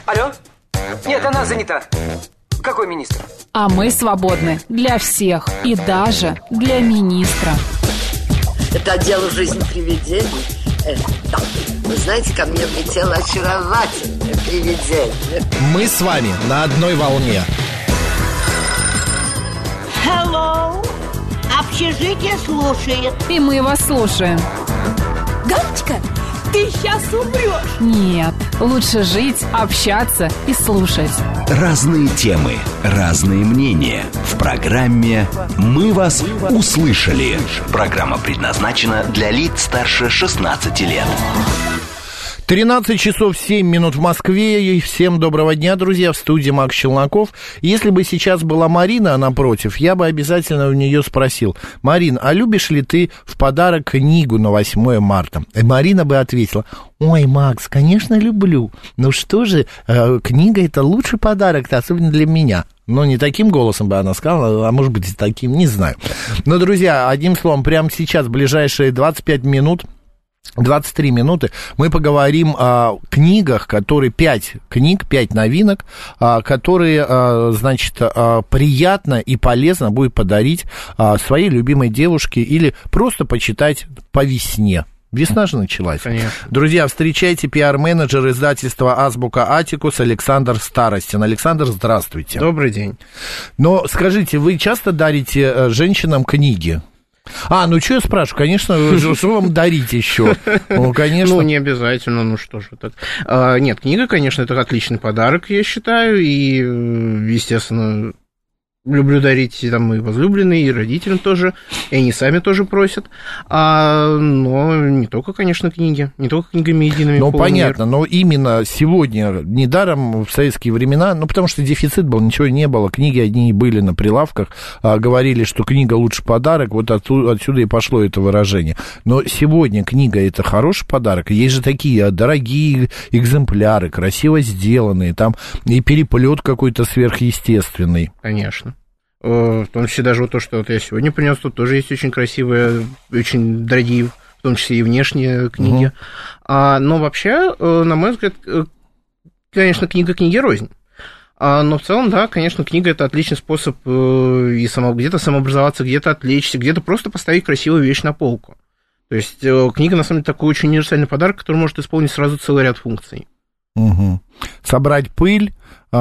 Алло? Нет, она занята. Какой министр? А мы свободны для всех и даже для министра. Это отдел «Жизнь привидений». Да. Вы знаете, ко мне влетело очаровательное привидение. Мы с вами на одной волне. Hello. Общежитие слушает. И мы вас слушаем. Галочка, ты сейчас умрешь. Нет, лучше жить, общаться и слушать. Разные темы, разные мнения. В программе «Мы вас услышали». Программа предназначена для лиц старше 16 лет. 13 часов 7 минут в Москве. И всем доброго дня, друзья. В студии Макс Челноков. Если бы сейчас была Марина напротив, я бы обязательно у нее спросил: Марин, а любишь ли ты в подарок книгу на 8 марта? И Марина бы ответила: ой, Макс, конечно, люблю. Ну что же, книга — это лучший подарок-то, особенно для меня. Но не таким голосом бы она сказала, а может быть и таким, не знаю. Но, друзья, одним словом, прямо сейчас, в ближайшие 23 минуты мы поговорим о книгах, которые 5 книг, 5 новинок, которые, значит, приятно и полезно будет подарить своей любимой девушке или просто почитать по весне. Весна же началась. Конечно. Друзья, встречайте пиар-менеджер издательства «Азбука Атикус» Александр Старостин. Александр, здравствуйте. Добрый день. Но скажите, вы часто дарите женщинам книги? Ну что я спрашиваю? Конечно, что вам дарить еще? Ну, конечно. Ну, не обязательно, ну что же так. Нет, книга, конечно, это отличный подарок, я считаю, и, естественно, люблю дарить там и возлюбленные, и родителям тоже, и они сами тоже просят. Но не только, конечно, книги, не только книгами едиными. Ну, понятно, но именно сегодня, недаром в советские времена, потому что дефицит был, ничего не было, книги одни были на прилавках, говорили, что книга лучший подарок, вот отсюда и пошло это выражение. Но сегодня книга — это хороший подарок, есть же такие дорогие экземпляры, красиво сделанные, там и переплет какой-то сверхъестественный. Конечно. В том числе даже вот то, что вот я сегодня принес, тут тоже есть очень красивые, очень дорогие, в том числе и внешние книги. Но вообще, на мой взгляд, конечно, книга книге рознь. Но в целом, да, конечно, книга — это отличный способ и где-то самообразоваться, где-то отвлечься, где-то просто поставить красивую вещь на полку. То есть книга, на самом деле, такой очень универсальный подарок, который может исполнить сразу целый ряд функций. Собрать пыль,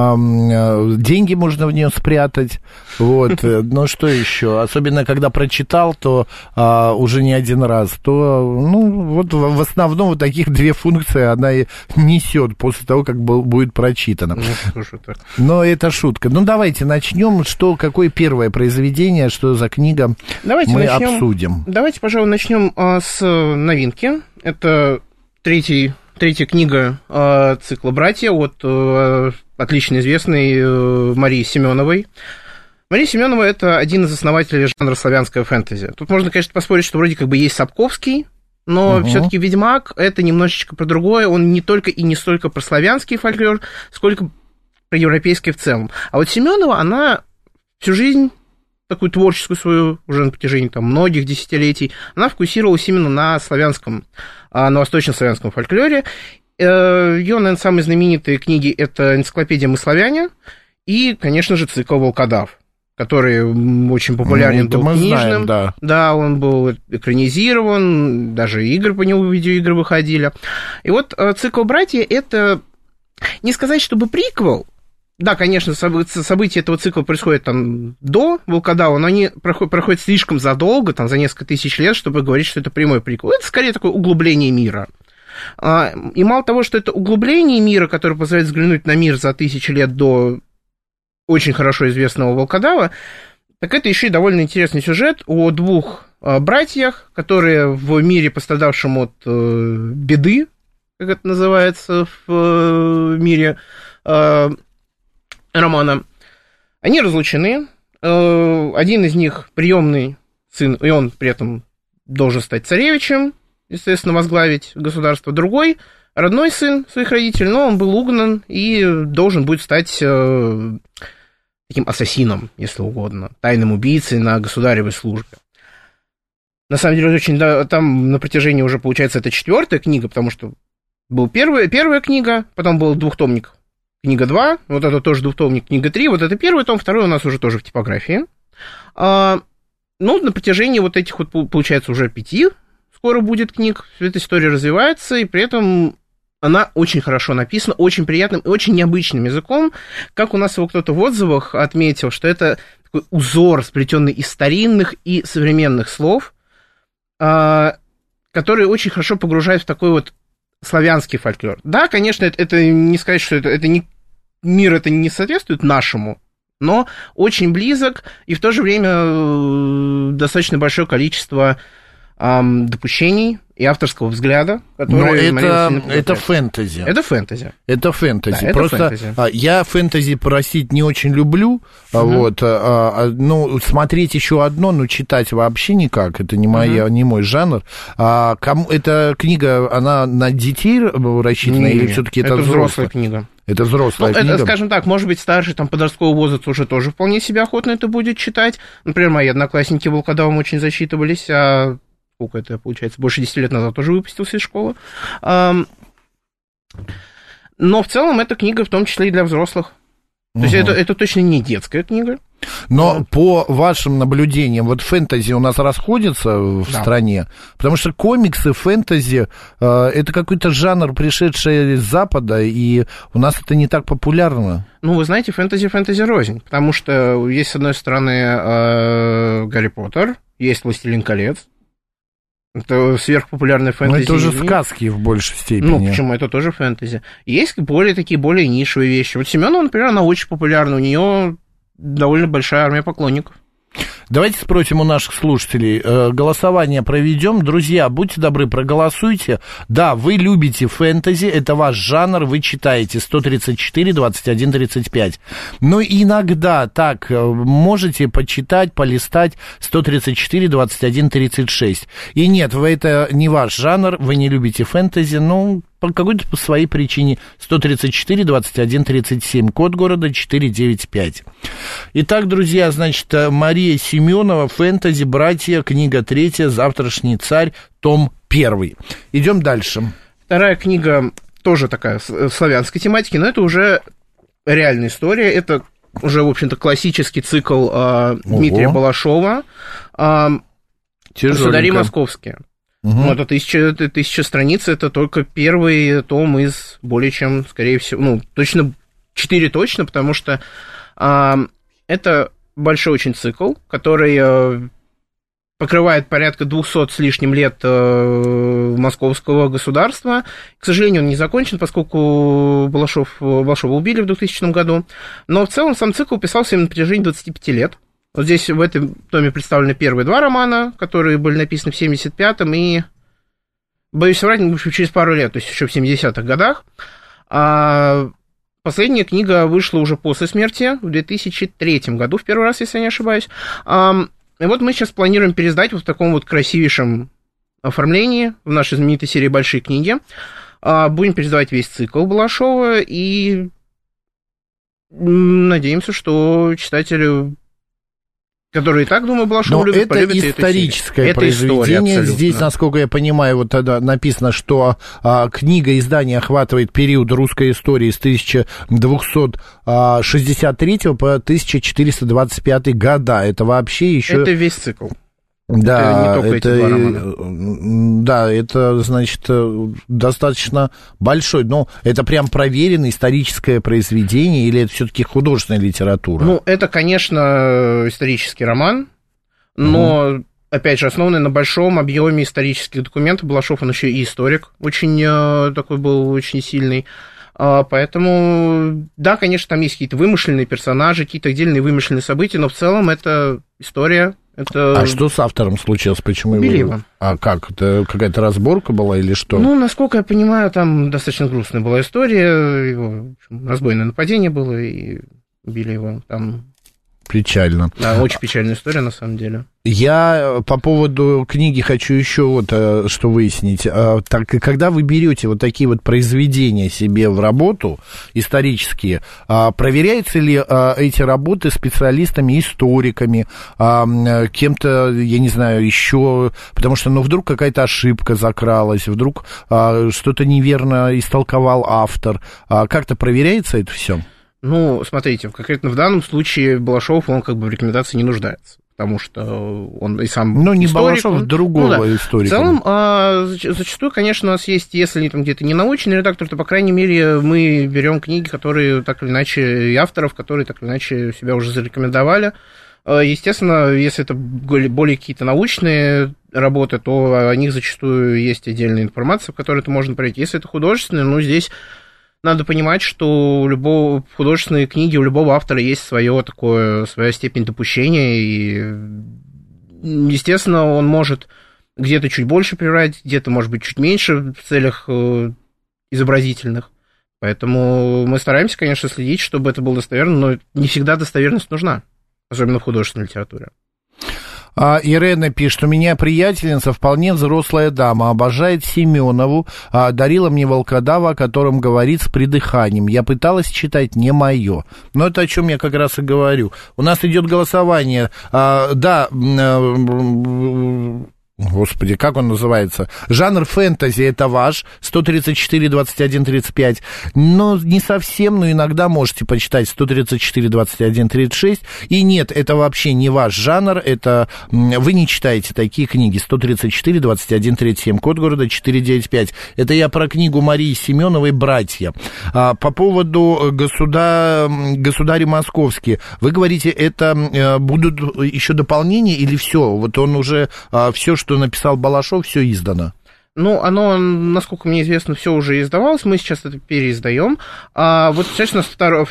деньги можно в нее спрятать, вот, но что еще, особенно когда прочитал, то уже не один раз, то, ну, вот в основном вот таких 2 функции она и несет после того, как будет прочитано. Но это шутка. Ну, давайте начнем, какое первое произведение, что за книга, мы обсудим. Давайте, пожалуй, начнем с новинки. Это третья книга цикла «Братья» от отлично известной Марии Семеновой. Мария Семенова — это один из основателей жанра славянское фэнтези. Тут можно, конечно, поспорить, что вроде как бы есть Сапковский, но все-таки «Ведьмак» — это немножечко про другое. Он не только и не столько про славянский фольклор, сколько про европейский в целом. А вот Семенова, она всю жизнь, такую творческую свою, уже на протяжении там многих десятилетий, она фокусировалась именно на славянском, на восточнославянском фольклоре. Ее, наверное, самые знаменитые книги — это «Энциклопедия «Мы славяне» и, конечно же, цикл «Волкодав», который очень популярен был книжным. Знаем, да, он был экранизирован, даже игры по нему, видеоигры выходили. И вот цикл «Братья» — это, не сказать, чтобы приквел. Да, конечно, события этого цикла происходят там до «Волкодава», но они проходят слишком задолго, там, за несколько тысяч лет, чтобы говорить, что это прямой приквел. Это скорее такое углубление мира. И мало того, что это углубление мира, которое позволяет взглянуть на мир за тысячи лет до очень хорошо известного «Волкодава», так это еще и довольно интересный сюжет о 2 братьях, которые в мире, пострадавшем от беды, как это называется в мире романа, они разлучены. Один из них приемный сын, и он при этом должен стать царевичем, естественно, возглавить государство. Другой родной сын своих родителей, но он был угнан и должен будет стать таким ассасином, если угодно, тайным убийцей на государевой службе. На самом деле, очень, там на протяжении уже, получается, это 4-я книга, потому что была первая книга, потом был 2-томник книга 2, вот это тоже двухтомник, книга 3, вот это первый том, второй у нас уже тоже в типографии. На протяжении вот этих вот, получается, уже 5 скоро будет книг, эта история развивается, и при этом она очень хорошо написана, очень приятным и очень необычным языком. Как у нас его кто-то в отзывах отметил, что это такой узор, сплетенный из старинных и современных слов, который очень хорошо погружает в такой вот славянский фольклор. Да, конечно, это не сказать, что это не, мир это не соответствует нашему, но очень близок, и в то же время достаточно большое количество допущений и авторского взгляда, которые... Но это фэнтези. Это фэнтези. Это фэнтези. Да, просто это фэнтези. Я фэнтези просить не очень люблю, смотреть еще одно, читать вообще никак, это не мой жанр. Эта книга, она на детей рассчитана или все-таки это взрослая книга? Это взрослая книга. Это, скажем так, может быть, старший, подростковый возраст уже тоже вполне себе охотно это будет читать. Например, мои одноклассники Волкодавом очень зачитывались, сколько это, получается, больше 10 лет назад тоже выпустился из школы. Но в целом эта книга в том числе и для взрослых. То есть это точно не детская книга. Но по вашим наблюдениям, вот фэнтези у нас расходится в стране, потому что комиксы, фэнтези, это какой-то жанр, пришедший из Запада, и у нас это не так популярно. Вы знаете, фэнтези рознь, потому что есть, с одной стороны, Гарри Поттер, есть «Властелин колец». Это сверхпопулярная фэнтези. Это уже сказки в большей степени. Почему? Это тоже фэнтези. Есть более нишевые вещи. Вот Семенова, например, она очень популярна, у нее довольно большая армия поклонников. Давайте спросим у наших слушателей. Голосование проведем. Друзья, будьте добры, проголосуйте. Да, вы любите фэнтези, это ваш жанр, вы читаете 134, 21, 35. Но иногда так можете почитать, полистать 134, 21, 36. И нет, это не ваш жанр, вы не любите фэнтези, по какой-то своей причине. 134, 21, 37, код города 495. Итак, друзья, значит, Мария Семенова, фэнтези, братья, книга 3, «Завтрашний царь», том 1. Идем дальше. Вторая книга тоже такая славянской тематики, но это уже реальная история. Это уже, в общем-то, классический цикл Дмитрия Балашова «Государи московские». Это 1000 страниц, это только первый том из более чем, скорее всего, 4 точно, потому что это большой очень цикл, который покрывает порядка 200 с лишним лет московского государства. К сожалению, он не закончен, поскольку Балашова убили в 2000 году, но в целом сам цикл писался именно на протяжении 25 лет. Вот здесь в этом томе представлены первые 2 романа, которые были написаны в 75-м и, боюсь соврать, через пару лет, то есть еще в 70-х годах. А последняя книга вышла уже после смерти, в 2003 году, в первый раз, если я не ошибаюсь. И вот мы сейчас планируем переиздать вот в таком вот красивейшем оформлении в нашей знаменитой серии «Большие книги». Будем переиздавать весь цикл Балашова и надеемся, что читатели, которые и так, думаю, Балашова любят, полюбят это историческое произведение. Здесь, насколько я понимаю, вот тогда написано, что книга издания охватывает период русской истории с 1263 по 1425 года. Это вообще еще... Это весь цикл. Да, это, значит, достаточно большой. Но это прям проверенное историческое произведение или это все-таки художественная литература? Это, конечно, исторический роман, но, опять же, основанный на большом объеме исторических документов. Балашов, он еще и историк, очень такой был, очень сильный. Поэтому, да, конечно, там есть какие-то вымышленные персонажи, какие-то отдельные вымышленные события, но в целом это история. А что с автором случилось? Почему убили его? А как? Это какая-то разборка была или что? Насколько я понимаю, там достаточно грустная была история. Его, разбойное нападение было, и убили его. Там Печально. Да, очень печальная история, на самом деле. Я по поводу книги хочу еще вот что выяснить. Так, когда вы берете вот такие вот произведения себе в работу исторические, проверяются ли эти работы специалистами, историками, кем-то, я не знаю, еще, потому что, ну, вдруг какая-то ошибка закралась, вдруг что-то неверно истолковал автор. Как-то проверяется это все? Ну, смотрите, конкретно в данном случае Балашов, он как бы в рекомендации не нуждается. Потому что он и сам ну, не историк, Балашов, другого историка. В целом, зачастую, конечно, у нас есть, если там где-то не научный редактор, то, по крайней мере, мы берем книги, которые так или иначе, и авторов, которые так или иначе себя уже зарекомендовали. Естественно, если это более какие-то научные работы, то о них зачастую есть отдельная информация, в которой это можно пройти. Если это художественные, ну, здесь надо понимать, что у любого художественной книги, у любого автора есть своя степень допущения, и, естественно, он может где-то чуть больше приврать, где-то, может быть, чуть меньше в целях изобразительных. Поэтому мы стараемся, конечно, следить, чтобы это было достоверно, но не всегда достоверность нужна, особенно в художественной литературе. Ирена пишет, у меня приятельница, вполне взрослая дама, обожает Семенову, дарила мне волкодава, о котором говорит с придыханием. Я пыталась читать, не мое. Но это о чем я как раз и говорю. У нас идет голосование. Господи, как он называется? Жанр фэнтези, это ваш, 134, 21, 35. Но не совсем, но иногда можете почитать 134, 21, 36. И нет, это вообще не ваш жанр, это вы не читаете такие книги. 134, 21, 37, код города 495. Это я про книгу Марии Семеновой «Братья». По поводу «Государи московские». Вы говорите, это будут еще дополнения или все? Вот он уже все, что написал Балашов, все издано. Ну, оно, насколько мне известно, все уже издавалось, мы сейчас это переиздаем. Вот, естественно,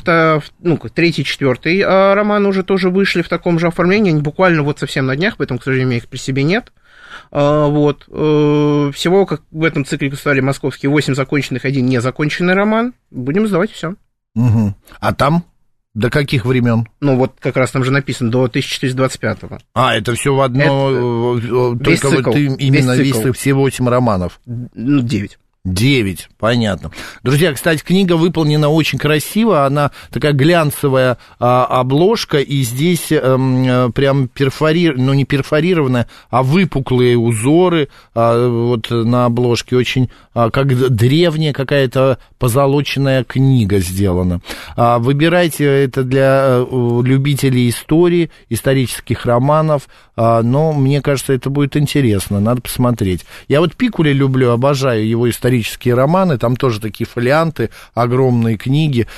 третий, четвертый роман уже тоже вышли в таком же оформлении, они буквально вот совсем на днях, поэтому, к сожалению, их при себе нет. Вот. Всего, как в этом цикле «Государи московские», 8 законченных, 1 незаконченный роман. Будем издавать все. Угу. А там? До каких времен? Ну, вот как раз там же написано, до 1425-го. Это все в одно... Только вот ты именно весь все 8 романов. 9. 9, понятно. Друзья, кстати, книга выполнена очень красиво, она такая глянцевая обложка, и здесь прям не перфорированная, а выпуклые узоры вот на обложке, очень как древняя какая-то позолоченная книга сделана. Выбирайте это для любителей истории, исторических романов, но мне кажется, это будет интересно, надо посмотреть. Я вот Пикуля люблю, обожаю его исторические романы, там тоже такие фолианты, огромные книги,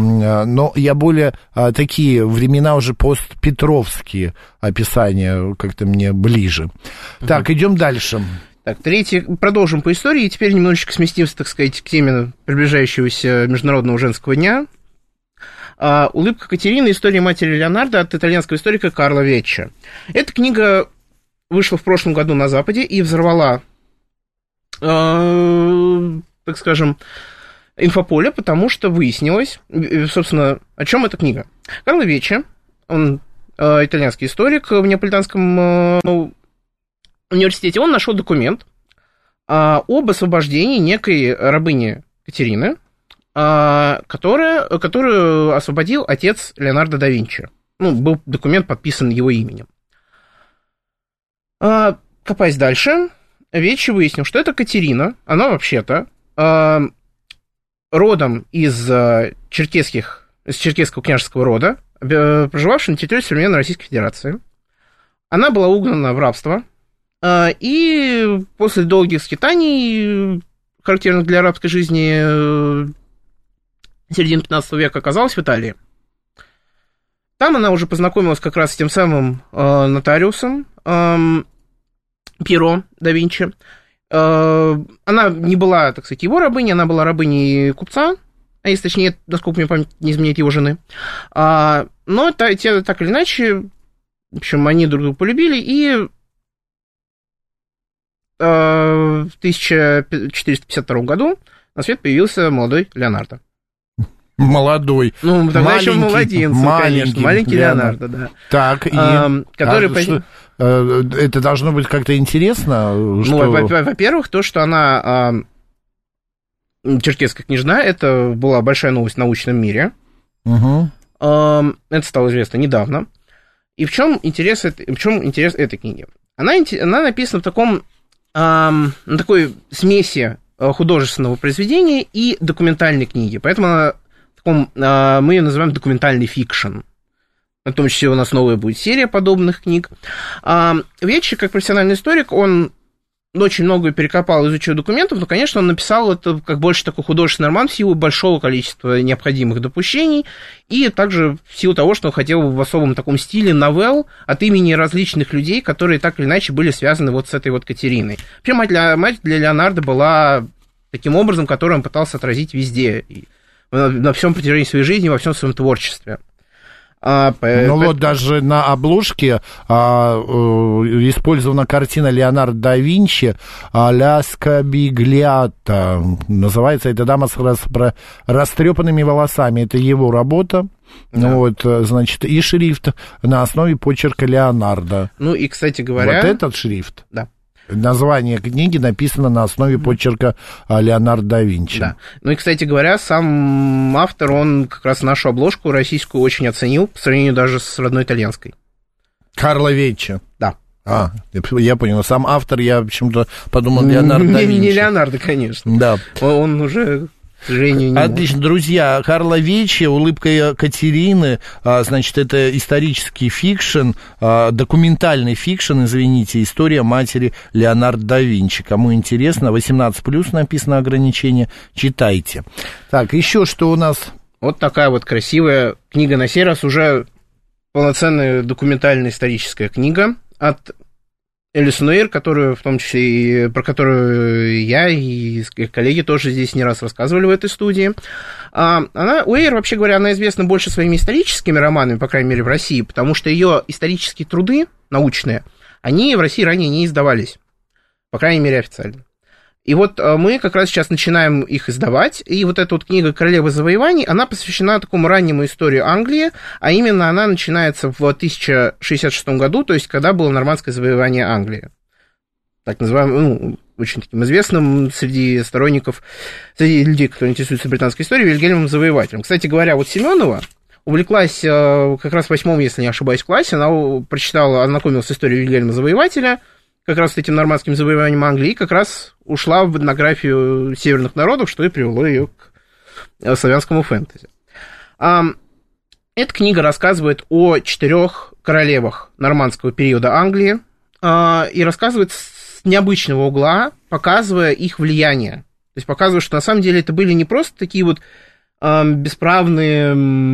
но я более такие времена уже постпетровские описания как-то мне ближе. Так, идем дальше. Так, третий, продолжим по истории, и теперь немножечко сместимся, так сказать, к теме приближающегося Международного женского дня. «Улыбка Катерины. История матери Леонардо» от итальянского историка Карло Веччо. Эта книга вышла в прошлом году на Западе и взорвала, так скажем, инфополе, потому что выяснилось, собственно, о чем эта книга. Карло Веччо, он итальянский историк в Неаполитанском университете, он нашел документ об освобождении некой рабыни Катерины, которую освободил отец Леонардо да Винчи. Ну, был документ подписан его именем. Копаясь дальше, Веччо выяснил, что это Катерина, она вообще-то родом из черкесского княжеского рода, проживавшая на территории современной Российской Федерации. Она была угнана в рабство, и после долгих скитаний, характерных для арабской жизни, середины 15 века оказалась в Италии. Там она уже познакомилась как раз с тем самым нотариусом Пьеро да Винчи. Она не была, так сказать, его рабыней, она была рабыней купца, а если точнее, насколько мне память не изменяет, его жены. Но те так или иначе, в общем, они друг друга полюбили, и в 1452 году на свет появился молодой Леонардо. Молодой. Ну, тогда еще младенец, конечно. Маленький Леонардо, да. Так, и... Который... это должно быть как-то интересно? Ну, во-первых, то, что она черкесская княжна, это была большая новость в научном мире. Угу. Это стало известно недавно. И в чем интерес этой книги? Она написана в такой смеси художественного произведения и документальной книги. Поэтому мы ее называем документальный фикшн. В том числе у нас новая будет серия подобных книг. Вечер, как профессиональный историк, он очень много перекопал, изучил документов, но, конечно, он написал это как больше такой художественный роман в силу большого количества необходимых допущений, и также в силу того, что он хотел в особом таком стиле новелл от имени различных людей, которые так или иначе были связаны вот с этой вот Катериной. Вообще, мать для Леонардо была таким образом, который он пытался отразить везде, на всем протяжении своей жизни, во всем своем творчестве. Вот даже на обложке использована картина Леонардо да Винчи «Ля Скабиглиата». Называется эта дама с растрепанными волосами. Это его работа. Да. Вот, значит, и шрифт на основе почерка Леонардо. Ну и, кстати говоря... Вот этот шрифт. Да. Название книги написано на основе почерка Леонардо да Винчи. Да. Ну и, кстати говоря, сам автор, он как раз нашу обложку российскую очень оценил, по сравнению даже с родной итальянской. Карло Веччи. Да. Я понял. Сам автор, я почему-то подумал, Леонардо да Винчи. Не Леонардо, конечно. Да. Он уже... К сожалению, не Отлично, друзья. Карло Веччи, «Улыбка Катерины», значит, это исторический фикшн, документальный фикшн, извините, история матери Леонардо да Винчи. Кому интересно, 18+, написано ограничение, читайте. Так, еще что у нас? Вот такая вот красивая книга, на сей раз уже полноценная документальная историческая книга от Элисон Уэйр, которую, в том числе и про которую я и коллеги тоже здесь не раз рассказывали в этой студии. Уэйр, вообще говоря, она известна больше своими историческими романами, по крайней мере, в России, потому что ее исторические труды научные, они в России ранее не издавались, по крайней мере, официально. И вот мы как раз сейчас начинаем их издавать, и вот эта вот книга «Королева завоеваний», она посвящена такому раннему истории Англии, а именно она начинается в 1066 году, то есть когда было нормандское завоевание Англии. Так называемым, очень таким известным среди сторонников, среди людей, которые интересуются британской историей, Вильгельмом Завоевателем. Кстати говоря, вот Семенова увлеклась как раз в 8-м, если не ошибаюсь, классе, она прочитала, ознакомилась с историей Вильгельма Завоевателя, как раз с этим нормандским завоеванием Англии, и как раз ушла в этнографию северных народов, что и привело ее к славянскому фэнтези. Эта книга рассказывает о 4 королевах нормандского периода Англии и рассказывает с необычного угла, показывая их влияние. То есть показывая, что на самом деле это были не просто такие вот бесправные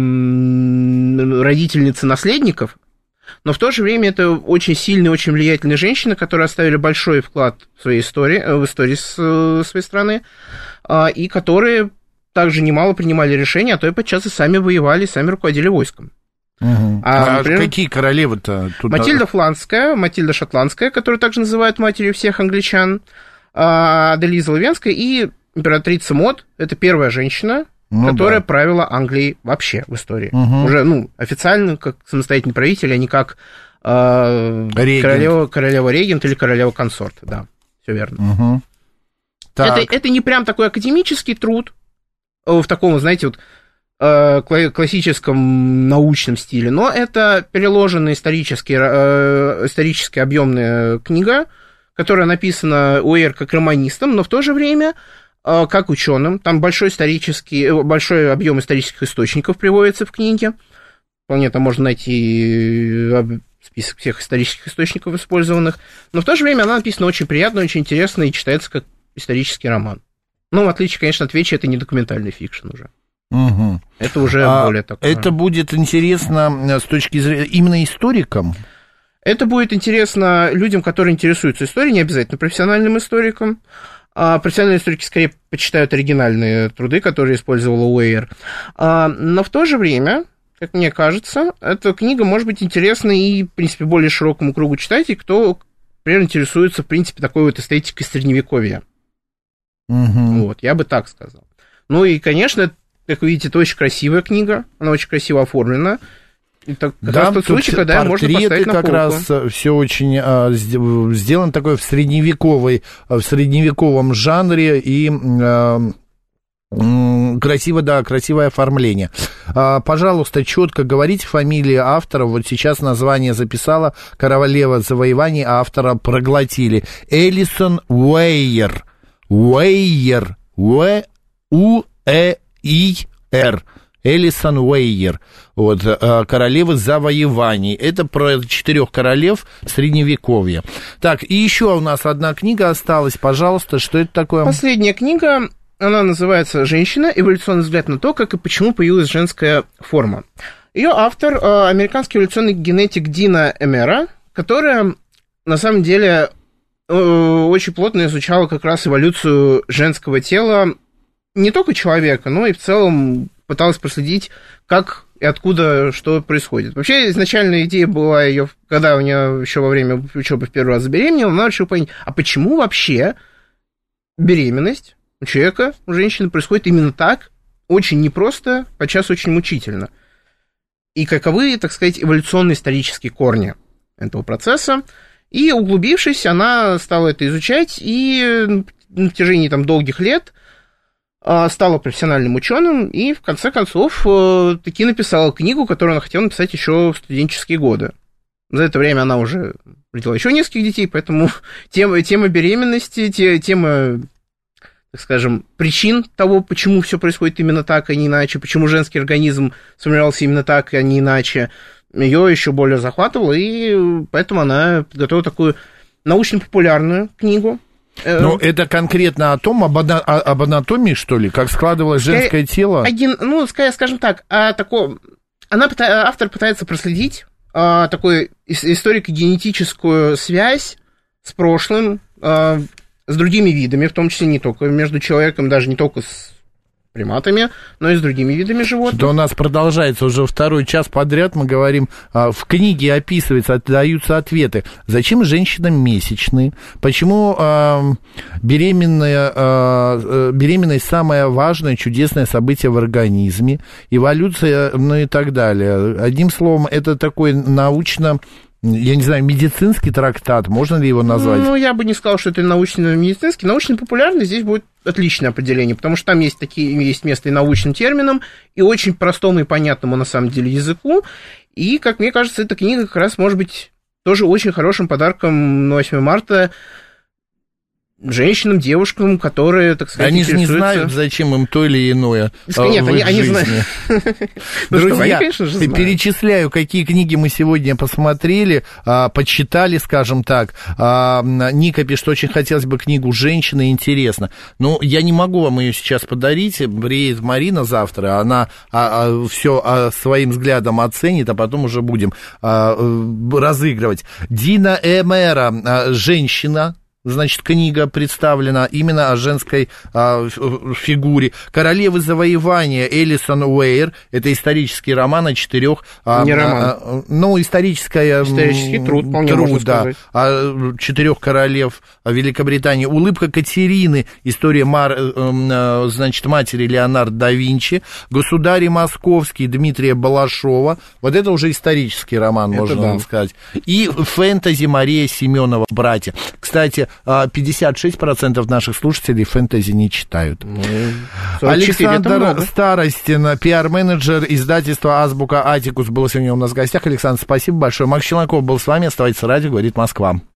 родительницы наследников, но в то же время это очень сильные, очень влиятельные женщины, которые оставили большой вклад в своей истории, в истории своей страны, и которые также немало принимали решения, а то и подчас и сами воевали, сами руководили войском. Угу. Например, какие королевы-то? Матильда Фландская, Матильда Шотландская, которую также называют матерью всех англичан, Аделиза Лавенская и императрица Мод, это первая женщина, которая правила Англией вообще в истории. Уже, официально, как самостоятельный правитель, а не как королева-регент или королева-консорт. Да, все верно. Это не прям такой академический труд, в таком, знаете, вот классическом научном стиле, но это переложенная исторически объемная книга, которая написана Уэйр как романистом, но в то же время как ученым. Там большой объем исторических источников приводится в книге. Вполне там можно найти список всех исторических источников использованных. Но в то же время она написана очень приятно, очень интересно и читается как исторический роман. Ну, в отличие, конечно, от Вечи, это не документальный фикшн уже. Угу. Это уже более такое. Это будет интересно с точки зрения именно историкам? Это будет интересно людям, которые интересуются историей, не обязательно профессиональным историкам. Профессиональные историки скорее почитают оригинальные труды, которые использовала Уэйр. Но в то же время, как мне кажется, эта книга может быть интересна и, в принципе, более широкому кругу читателей, кто, например, интересуется, в принципе, такой вот эстетикой Средневековья. Вот, я бы так сказал. Ну и, конечно, как вы видите, это очень красивая книга, она очень красиво оформлена. Это как раз тот случай, когда ее можно поставить на полку. Как раз все очень сделано такое в средневековом жанре и красивое оформление. Пожалуйста, четко говорите фамилии автора. Вот сейчас название записала «Королева завоеваний», а автора проглотили. Элисон Уэйер. Уэйер. У-Э-И-Р. Элисон Уэйер. Вот, «Королевы завоеваний». Это про 4 королев Средневековья. Так, и еще у нас одна книга осталась. Пожалуйста, что это такое? Последняя книга, она называется «Женщина. Эволюционный взгляд на то, как и почему появилась женская форма». Ее автор — американский эволюционный генетик Дина Эмера, которая, на самом деле, очень плотно изучала как раз эволюцию женского тела, не только человека, но и в целом пыталась проследить, как и откуда что происходит. Вообще, изначальная идея была ее, когда у нее еще во время учебы в первый раз забеременела, она решила понять, а почему вообще беременность у человека, у женщины происходит именно так, очень непросто, подчас очень мучительно. И каковы, так сказать, эволюционно-исторические корни этого процесса. И, углубившись, она стала это изучать, и на протяжении долгих лет стала профессиональным ученым, и в конце концов таки написала книгу, которую она хотела написать еще в студенческие годы. За это время она уже родила еще нескольких детей, поэтому тема беременности, тема, так скажем, причин того, почему все происходит именно так, а не иначе, почему женский организм сформировался именно так, а не иначе, ее еще более захватывала, и поэтому она подготовила такую научно-популярную книгу. Ну, это конкретно об анатомии, что ли? Как складывалось женское тело? Скажем так, автор пытается проследить такую историко-генетическую связь с прошлым, с другими видами, в том числе не только между человеком, даже не только с приматами, но и с другими видами животных. Что у нас продолжается уже второй час подряд, мы говорим, в книге описывается, даются ответы. Зачем женщинам месячные? Почему беременность самое важное, чудесное событие в организме? Эволюция, ну и так далее. Одним словом, это такой научно... Я не знаю, медицинский трактат, можно ли его назвать? Ну, я бы не сказал, что это научно-медицинский. Научно-популярный здесь будет отличное определение, потому что там есть место и научным терминам, и очень простому и понятному, на самом деле, языку. И, как мне кажется, эта книга как раз может быть тоже очень хорошим подарком на 8 марта женщинам, девушкам, которые, так сказать, они же не знают, зачем им то или иное. Нет, они знают. Друзья, перечисляю, какие книги мы сегодня посмотрели, почитали, скажем так. Ника пишет, очень хотелось бы книгу «Женщина», интересно. Ну, я не могу вам ее сейчас подарить. Приедет Марина завтра, она все своим взглядом оценит, а потом уже будем разыгрывать. Дина Эмера «Женщина». Значит, книга представлена именно о женской фигуре. «Королевы завоевания» Элисон Уэйер. Это исторический роман о 4... Не роман. Исторический труд, вполне можно сказать. О 4 королев Великобритании. «Улыбка Катерины». История, матери Леонардо да Винчи. «Государи московские» Дмитрия Балашова. Вот это уже исторический роман, можно сказать. И фэнтези Мария Семенова «Братья». Кстати, 56% наших слушателей фэнтези не читают. Александр Старостин, пиар-менеджер издательства «Азбука Атикус», был сегодня у нас в гостях. Александр, спасибо большое. Макс Челноков был с вами. Оставайтесь, радио «Говорит Москва».